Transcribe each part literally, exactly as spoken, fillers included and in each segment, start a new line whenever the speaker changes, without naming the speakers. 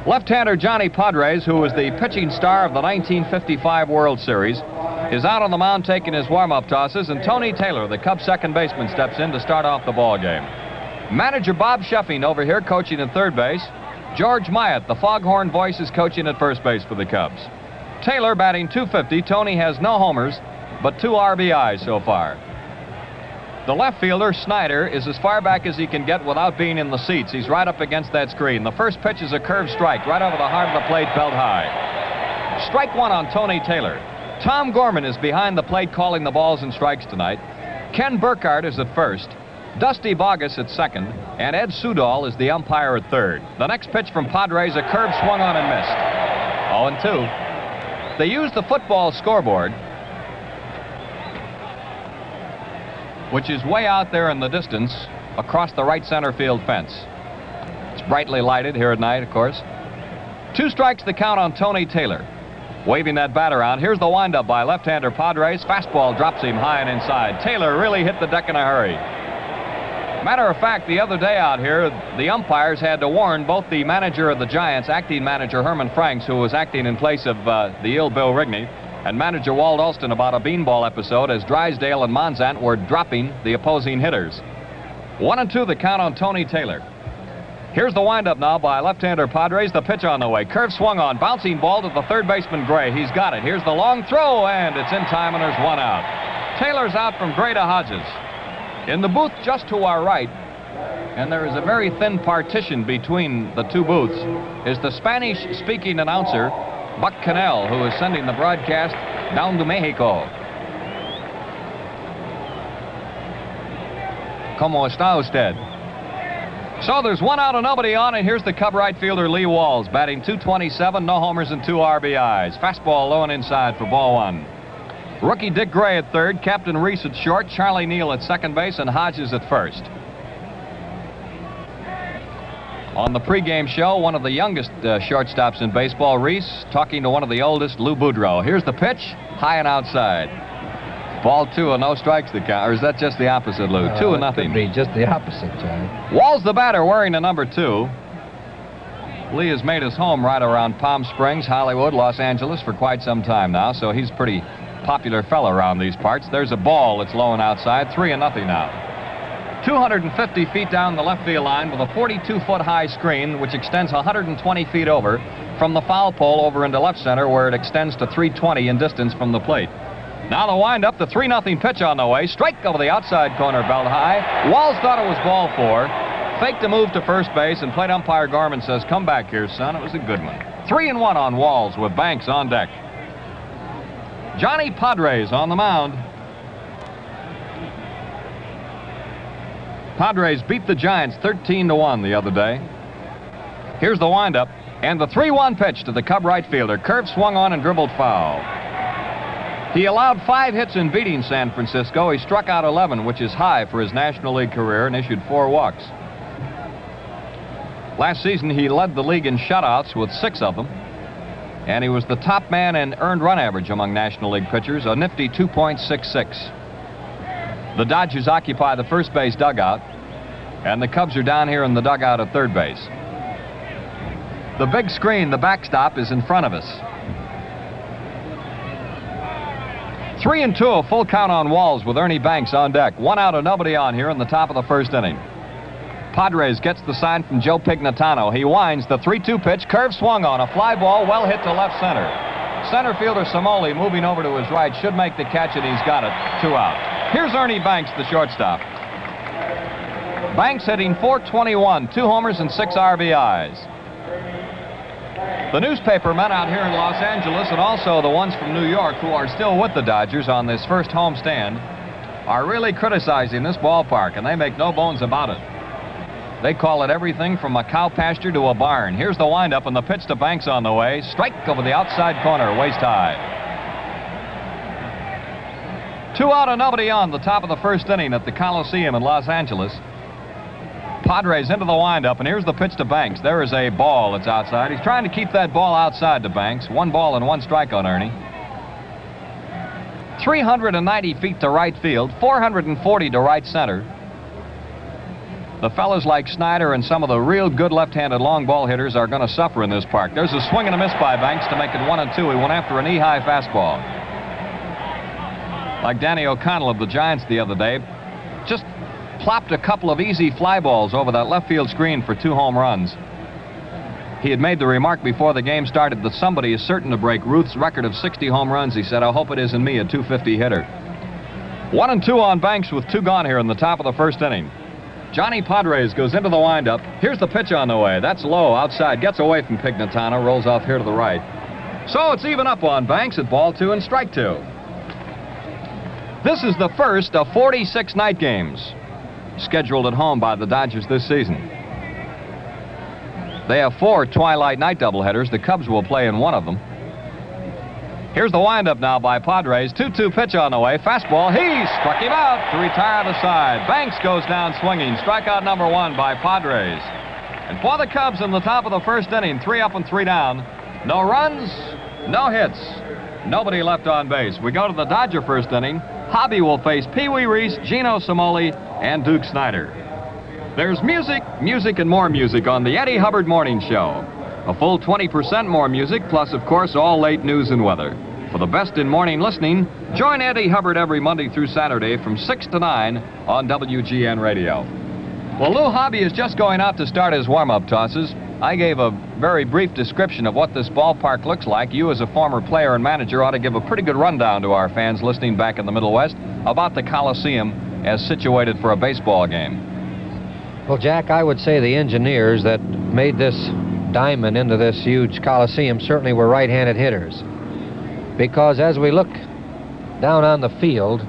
Left-hander Johnny Podres, who was the pitching star of the nineteen fifty-five World Series, is out on the mound taking his warm-up tosses, and Tony Taylor, the Cubs second baseman, steps in to start off the ball game. Manager Bob Sheffing over here coaching at third base. George Myatt, the foghorn voice, is coaching at first base for the Cubs. Taylor batting two fifty. Tony has no homers, but two R B Is so far. The left fielder, Snyder, is as far back as he can get without being in the seats. He's right up against that screen. The first pitch is a curved strike right over the heart of the plate, belt high. Strike one on Tony Taylor. Tom Gorman is behind the plate calling the balls and strikes tonight. Ken Burkhardt is at first. Dusty Bogus at second. And Ed Sudol is the umpire at third. The next pitch from Padres, a curve swung on and missed. oh and two. They used the football scoreboard, which is way out there in the distance across the right center field fence. It's brightly lighted here at night, of course. Two strikes the count on Tony Taylor. Waving that bat around. Here's the windup by left-hander Padres. Fastball drops him high and inside. Taylor really hit the deck in a hurry. Matter of fact, the other day out here, the umpires had to warn both the manager of the Giants, acting manager Herman Franks, who was acting in place of uh, the ill Bill Rigney, and manager Walt Alston about a beanball episode as Drysdale and Monzant were dropping the opposing hitters. One and two the count on Tony Taylor. Here's the windup now by left-hander Padres. The pitch on the way. Curve swung on. Bouncing ball to the third baseman Gray. He's got it. Here's the long throw, and it's in time, and there's one out. Taylor's out from Gray to Hodges. In the booth just to our right, and there is a very thin partition between the two booths, is the Spanish-speaking announcer, Buck Cannell, who is sending the broadcast down to Mexico. ¿Cómo está usted? So there's one out and nobody on, and here's the Cub right fielder Lee Walls, batting two twenty-seven, no homers and two R B Is. Fastball low and inside for ball one. Rookie Dick Gray at third, Captain Reese at short, Charlie Neal at second base, and Hodges at first. On the pregame show, one of the youngest uh, shortstops in baseball, Reese, talking to one of the oldest, Lou Boudreau. Here's the pitch, high and outside. Ball two and no strikes the count. Or is that just the opposite, Lou? Uh, two and nothing.
Could be just the opposite, Charlie.
Walls the batter, wearing the number two. Lee has made his home right around Palm Springs, Hollywood, Los Angeles for quite some time now, so he's a pretty popular fellow around these parts. There's a ball that's low and outside, three and nothing now. two hundred fifty feet down the left field line with a forty-two foot high screen, which extends one hundred twenty feet over from the foul pole over into left center, where it extends to three twenty in distance from the plate. Now the windup, the three nothing pitch on the way. Strike over the outside corner, belt high. Walls thought it was ball four. Faked a move to first base, and plate umpire Gorman says, "Come back here, son." It was a good one. Three and one on Walls with Banks on deck. Johnny Padres on the mound. Padres beat the Giants thirteen to one the other day. Here's the windup, and the three one pitch to the Cub right fielder. Curve swung on and dribbled foul. He allowed five hits in beating San Francisco. He struck out eleven, which is high for his National League career, and issued four walks. Last season, he led the league in shutouts with six of them, and he was the top man in earned run average among National League pitchers, a nifty two point six six. The Dodgers occupy the first base dugout, and the Cubs are down here in the dugout at third base. The big screen, the backstop, is in front of us. Three and two, a full count on Walls with Ernie Banks on deck. One out and nobody on here in the top of the first inning. Padres gets the sign from Joe Pignatano. He winds the three two pitch, curve swung on, a fly ball well hit to left center. Center fielder Samoli, moving over to his right, should make the catch, and he's got it. Two out. Here's Ernie Banks, the shortstop. Banks hitting four twenty-one, two homers and six R B Is. The newspaper men out here in Los Angeles, and also the ones from New York who are still with the Dodgers on this first home stand, are really criticizing this ballpark, and they make no bones about it. They call it everything from a cow pasture to a barn. Here's the windup, and the pitch to Banks on the way. Strike over the outside corner, waist high. Two out and nobody on, the top of the first inning at the Coliseum in Los Angeles. Padres into the windup, and here's the pitch to Banks. There is a ball that's outside. He's trying to keep that ball outside to Banks. One ball and one strike on Ernie. three hundred ninety feet to right field, four hundred forty to right center. The fellas like Snyder and some of the real good left-handed long ball hitters are going to suffer in this park. There's a swing and a miss by Banks to make it one and two. He went after a knee-high fastball. Like Danny O'Connell of the Giants the other day, just plopped a couple of easy fly balls over that left field screen for two home runs. He had made the remark before the game started that somebody is certain to break Ruth's record of sixty home runs. He said, I hope it isn't me, a two fifty hitter. One and two on Banks with two gone here in the top of the first inning. Johnny Padres goes into the windup. Here's the pitch on the way. That's low outside. Gets away from Pignatano. Rolls off here to the right. So it's even up on Banks at ball two and strike two. This is the first of forty-six night games scheduled at home by the Dodgers this season. They have four twilight night doubleheaders. The Cubs will play in one of them. Here's the windup now by Padres. two two pitch on the way. Fastball. He struck him out to retire the side. Banks goes down swinging. Strikeout number one by Padres. And for the Cubs in the top of the first inning, three up and three down. No runs, no hits, nobody left on base. We go to the Dodger first inning. Hobby will face Pee Wee Reese, Gino Cimoli, and Duke Snyder. There's music, music, and more music on the Eddie Hubbard Morning Show. A full twenty percent more music, plus, of course, all late news and weather. For the best in morning listening, join Eddie Hubbard every Monday through Saturday from six to nine on W G N Radio. Well, Lou Hobby is just going out to start his warm-up tosses. I gave a very brief description of what this ballpark looks like. You, as a former player and manager, ought to give a pretty good rundown to our fans listening back in the Middle West about the Coliseum as situated for a baseball game.
Well, Jack, I would say the engineers that made this diamond into this huge Coliseum certainly were right-handed hitters. Because as we look down on the field,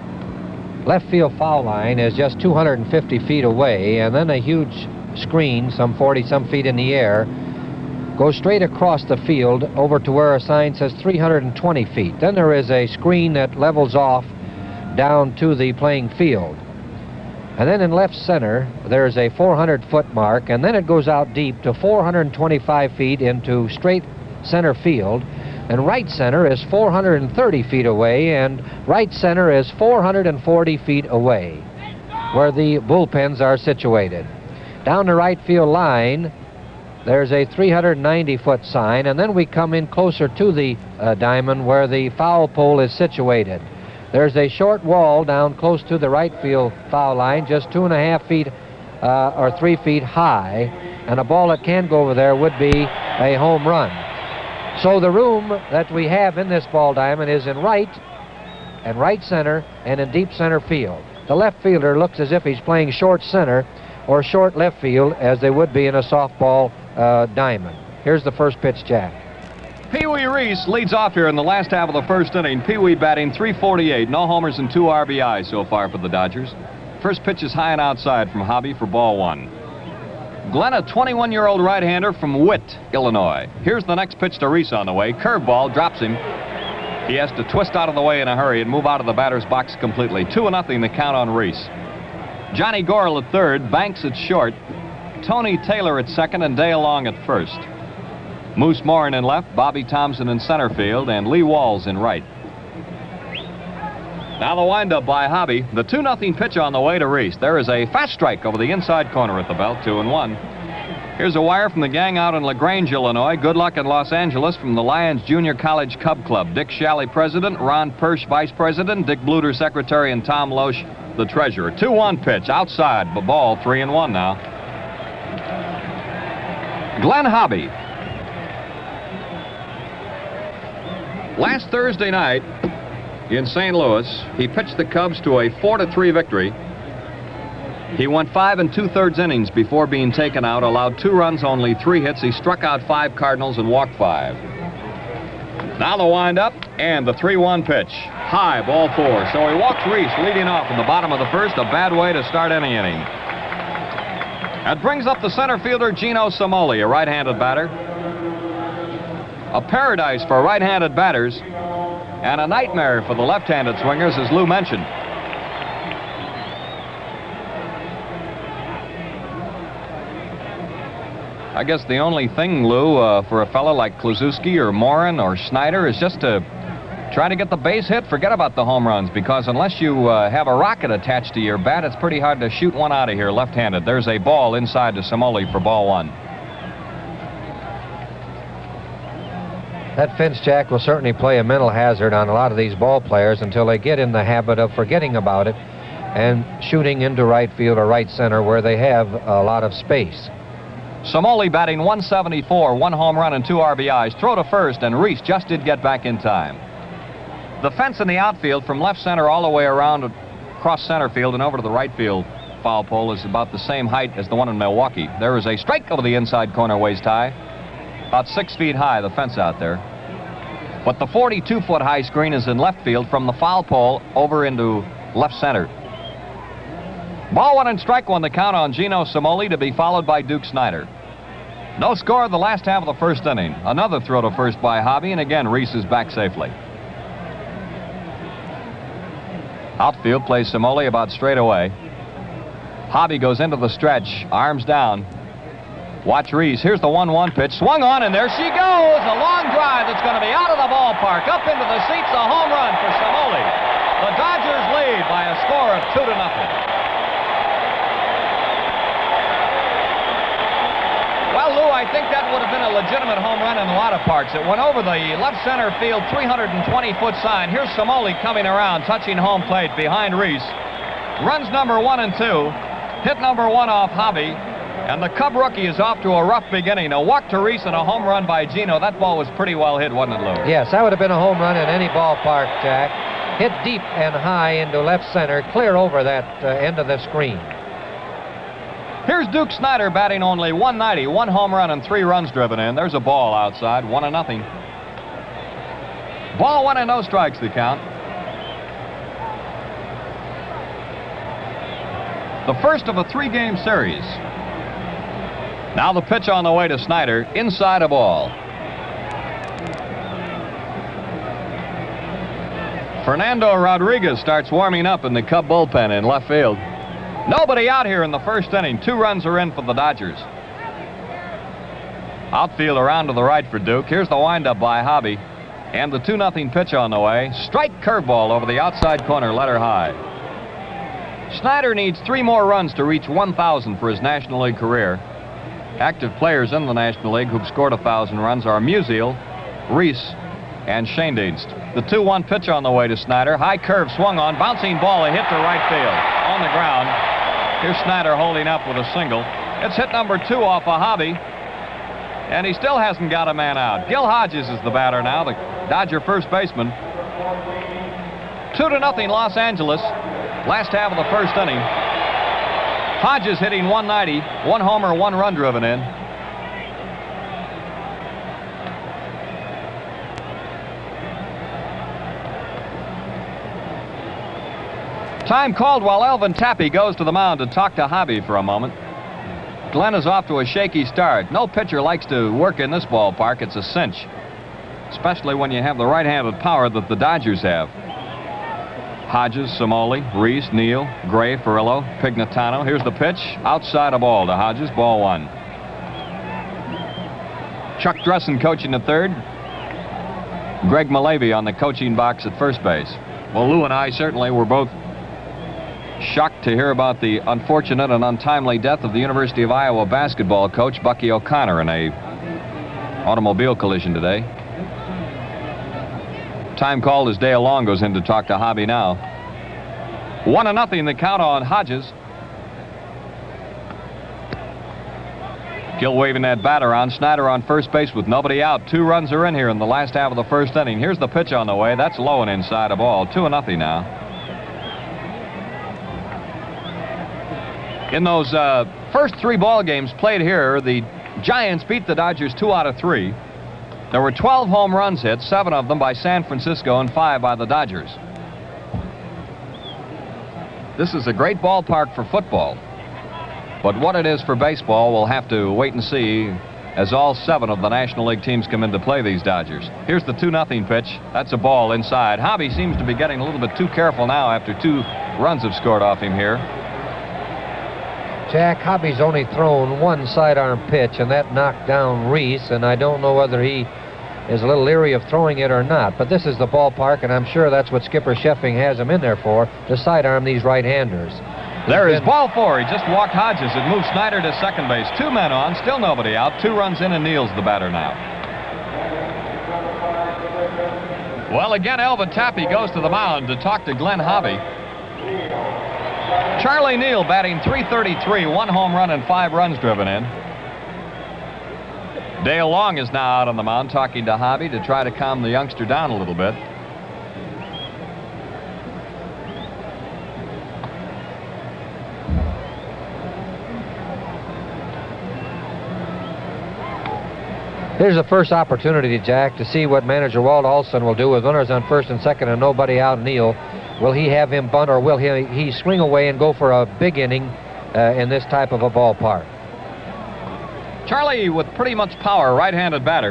left field foul line is just two hundred fifty feet away, and then a huge screen, some forty some feet in the air, goes straight across the field over to where a sign says three hundred twenty feet. Then there is a screen that levels off down to the playing field. And then in left center, there's a four hundred foot mark, and then it goes out deep to four hundred twenty-five feet into straight center field. And right center is four hundred thirty feet away, and right center is four hundred forty feet away, where the bullpens are situated. Down the right field line, there's a three hundred ninety foot sign, and then we come in closer to the uh, diamond where the foul pole is situated. There's a short wall down close to the right field foul line, just two and a half feet uh, or three feet high, and a ball that can go over there would be a home run. So the room that we have in this ball diamond is in right and right center and in deep center field. The left fielder looks as if he's playing short center or short left field, as they would be in a softball uh, diamond. Here's the first pitch, Jack.
Pee Wee Reese leads off here in the last half of the first inning. Pee Wee batting three forty-eight, no homers and two R B Is so far for the Dodgers. First pitch is high and outside from Hobby for ball one. Glenn, a twenty-one-year-old right-hander from Witt, Illinois. Here's the next pitch to Reese on the way. Curveball drops him. He has to twist out of the way in a hurry and move out of the batter's box completely. Two and nothing to count on Reese. Johnny Gorel at third, Banks at short, Tony Taylor at second, and Dale Long at first. Moose Morin in left, Bobby Thompson in center field, and Lee Walls in right. Now the windup by Hobby. The two nothing pitch on the way to Reese. There is a fast strike over the inside corner at the belt, two and one. Here's a wire from the gang out in LaGrange, Illinois. Good luck in Los Angeles from the Lions Junior College Cub Club. Dick Shalley, president, Ron Persch, vice president, Dick Bluter, secretary, and Tom Loesch, the treasurer. two one pitch outside, but ball three and one now. Glenn Hobby. Last Thursday night in Saint Louis, he pitched the Cubs to a four to three victory. He went five and two-thirds innings before being taken out, allowed two runs, only three hits. He struck out five Cardinals and walked five. Now the windup and the three one pitch. High, ball four. So he walks Reese leading off in the bottom of the first. A bad way to start any inning. That brings up the center fielder, Gino Cimoli, a right-handed batter. A paradise for right-handed batters and a nightmare for the left-handed swingers, as Lou mentioned. I guess the only thing, Lou, uh, for a fellow like Kluszewski or Morin or Snyder is just to Trying to get the base hit, forget about the home runs, because unless you uh, have a rocket attached to your bat, it's pretty hard to shoot one out of here left-handed. There's a ball inside to Cimoli for ball one.
That fence, Jack, will certainly play a mental hazard on a lot of these ball players until they get in the habit of forgetting about it and shooting into right field or right center where they have a lot of space.
Cimoli batting one seventy-four, one home run and two R B Is. Throw to first, and Reese just did get back in time. The fence in the outfield from left center all the way around across center field and over to the right field foul pole is about the same height as the one in Milwaukee. There is a strike over the inside corner, waist high. About six feet high, the fence out there. But the forty-two foot high screen is in left field from the foul pole over into left center. Ball one and strike one, the count on Gino Cimoli, to be followed by Duke Snider. No score in the last half of the first inning. Another throw to first by Hobby, and again Reese is back safely. Outfield plays Cimoli about straight away. Hobby goes into the stretch, arms down. Watch Reese. Here's the one one pitch. Swung on, and there she goes. A long drive that's going to be out of the ballpark. Up into the seats, a home run for Cimoli. The Dodgers lead by a score of two to nothing. Well, Lou, I think that would have been a legitimate home run in a lot of parks. It went over the left center field three hundred twenty foot sign. Here's Cimoli coming around, touching home plate behind Reese. Runs number one and two. Hit number one off Hobby. And the Cub rookie is off to a rough beginning. A walk to Reese and a home run by Gino. That ball was pretty well hit, wasn't it, Lou?
Yes, that would have been a home run in any ballpark, Jack. Hit deep and high into left center, clear over that uh, end of the screen.
Here's Duke Snider batting only one ninety, one home run and three runs driven in. There's a ball outside, one and nothing. Ball one and no strikes, the count. The first of a three-game series. Now the pitch on the way to Snider, inside a ball. Fernando Rodriguez starts warming up in the Cub bullpen in left field. Nobody out here in the first inning. Two runs are in for the Dodgers. Outfield around to the right for Duke. Here's the windup by Hobby. And the two nothing pitch on the way. Strike curveball over the outside corner, letter high. Snider needs three more runs to reach one thousand for his National League career. Active players in the National League who've scored one thousand runs are Musial, Reese, and Schoendienst. The two one pitch on the way to Snider. High curve swung on. Bouncing ball, a hit to right field. On the ground. Here's Snider holding up with a single. It's hit number two off a Hobby. And he still hasn't got a man out. Gil Hodges is the batter now, the Dodger first baseman. Two to nothing Los Angeles. Last half of the first inning. Hodges hitting one ninety. One homer, one run driven in. Time called while Elvin Tappy goes to the mound to talk to Hobby for a moment. Glenn is off to a shaky start. No pitcher likes to work in this ballpark. It's a cinch, especially when you have the right-handed power that the Dodgers have. Hodges, Cimoli, Reese, Neal, Gray, Ferrillo, Pignatano. Here's the pitch. Outside a ball to Hodges. Ball one. Chuck Dressen coaching at third. Greg Malavy on the coaching box at first base. Well, Lou and I certainly were both shocked to hear about the unfortunate and untimely death of the University of Iowa basketball coach Bucky O'Connor in a automobile collision today. Time called as Dale Long goes in to talk to Hobby now. One to nothing the count on Hodges. Gil waving that bat around. Snider on first base with nobody out. Two runs are in here in the last half of the first inning. Here's the pitch on the way. That's low and inside a ball. Two and nothing now. In those uh, first three ball games played here, the Giants beat the Dodgers two out of three. There were twelve home runs hit, seven of them by San Francisco and five by the Dodgers. This is a great ballpark for football. But what it is for baseball, we'll have to wait and see as all seven of the National League teams come in to play these Dodgers. Here's the two nothing pitch. That's a ball inside. Hobby seems to be getting a little bit too careful now after two runs have scored off him here.
Jack, Hobby's only thrown one sidearm pitch, and that knocked down Reese, and I don't know whether he is a little leery of throwing it or not. But this is the ballpark, and I'm sure that's what Skipper Scheffing has him in there for, to sidearm these right-handers.
There is ball four. He just walked Hodges. It moves Snyder to second base. Two men on, still nobody out. Two runs in, and Neal's the batter now. Well, again, Elvin Tappy goes to the mound to talk to Glenn Hobby. Charlie Neal batting three thirty-three, one home run and five runs driven in. Dale Long is now out on the mound talking to Hobby to try to calm the youngster down a little bit.
Here's the first opportunity, Jack, to see what manager Walt Olson will do with runners on first and second and nobody out. Neal, will he have him bunt, or will he, he swing away and go for a big inning uh, in this type of a ballpark?
Charlie with pretty much power, right-handed batter.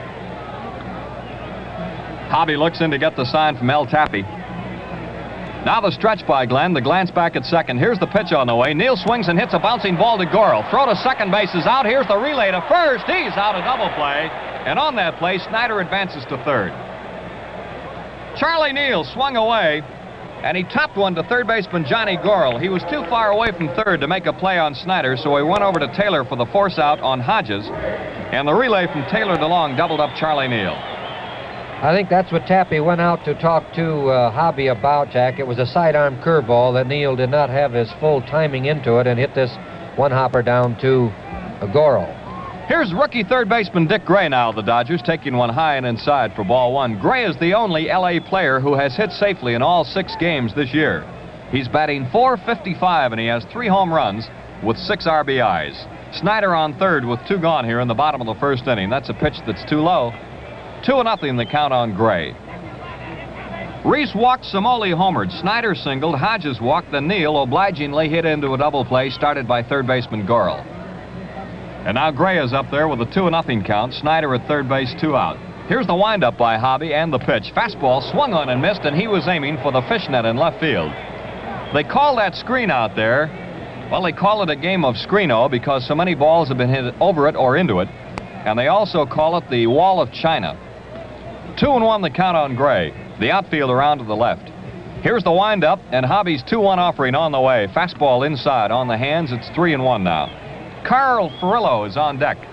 Hobby looks in to get the sign from El Tappy. Now the stretch by Glenn, the glance back at second. Here's the pitch on the way. Neal swings and hits a bouncing ball to Gorel. Throw to second base is out. Here's the relay to first. He's out of double play. And on that play, Snyder advances to third. Charlie Neal swung away, and he topped one to third baseman Johnny Gorel. He was too far away from third to make a play on Snyder, so he went over to Taylor for the force out on Hodges. And the relay from Taylor to Long doubled up Charlie Neal.
I think that's what Tappy went out to talk to uh, Hobby about, Jack. It was a sidearm curveball that Neal did not have his full timing into it and hit this one hopper down to uh, Gorel.
Here's rookie third baseman Dick Gray now of the Dodgers, taking one high and inside for ball one. Gray is the only L A player who has hit safely in all six games this year. He's batting four fifty-five, and he has three home runs with six R B Is. Snyder on third with two gone here in the bottom of the first inning. That's a pitch that's too low. Two and nothing the count on Gray. Reese walked, Somoli homered. Snyder singled, Hodges walked, then Neal obligingly hit into a double play started by third baseman Gorel. And now Gray is up there with a two and nothing count. Snyder at third base, two out. Here's the windup by Hobby and the pitch. Fastball swung on and missed, and he was aiming for the fishnet in left field. They call that screen out there. Well, they call it a game of screeno because so many balls have been hit over it or into it. And they also call it the wall of China. Two and one the count on Gray. The outfield around to the left. Here's the windup, and Hobby's two one offering on the way. Fastball inside on the hands. It's three and one now. Carl Furillo is on deck.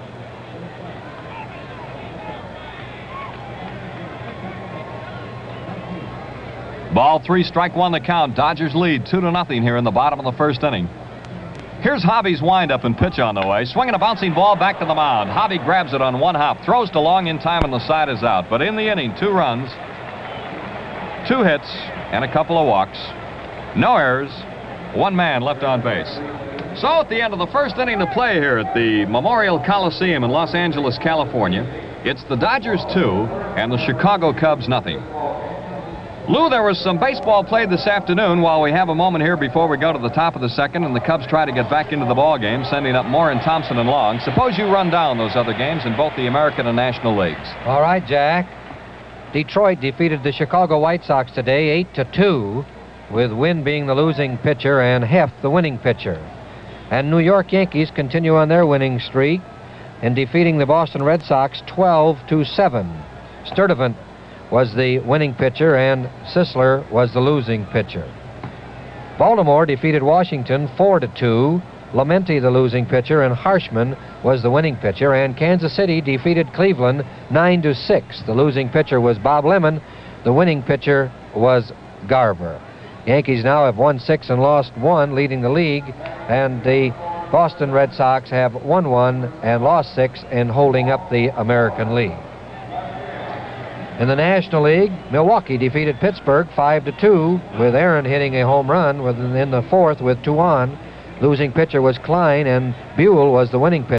Ball three, strike one the count. Dodgers lead two to nothing here in the bottom of the first inning. Here's Hobby's windup and pitch on the way. Swinging a bouncing ball back to the mound. Hobby grabs it on one hop, throws to Long in time, and the side is out. But in the inning, two runs, two hits, and a couple of walks. No errors, one man left on base. So at the end of the first inning to play here at the Memorial Coliseum in Los Angeles, California, it's the Dodgers two and the Chicago Cubs nothing. Lou, there was some baseball played this afternoon while we have a moment here before we go to the top of the second, and the Cubs try to get back into the ball game, sending up Moore and Thompson and Long. Suppose you run down those other games in both the American and National Leagues.
All right, Jack. Detroit defeated the Chicago White Sox today eight to two, with Wynn being the losing pitcher and Heff the winning pitcher. And New York Yankees continue on their winning streak in defeating the Boston Red Sox twelve to seven. Sturdivant was the winning pitcher and Sisler was the losing pitcher. Baltimore defeated Washington four to two. Lamenti the losing pitcher and Harshman was the winning pitcher, and Kansas City defeated Cleveland nine to six. The losing pitcher was Bob Lemon. The winning pitcher was Garver. Yankees now have won six and lost one, leading the league, and the Boston Red Sox have won one and lost six and holding up the American League. In the National League, Milwaukee defeated Pittsburgh five to two, with Aaron hitting a home run in the fourth with two on. Losing pitcher was Klein, and Buell was the winning pitcher.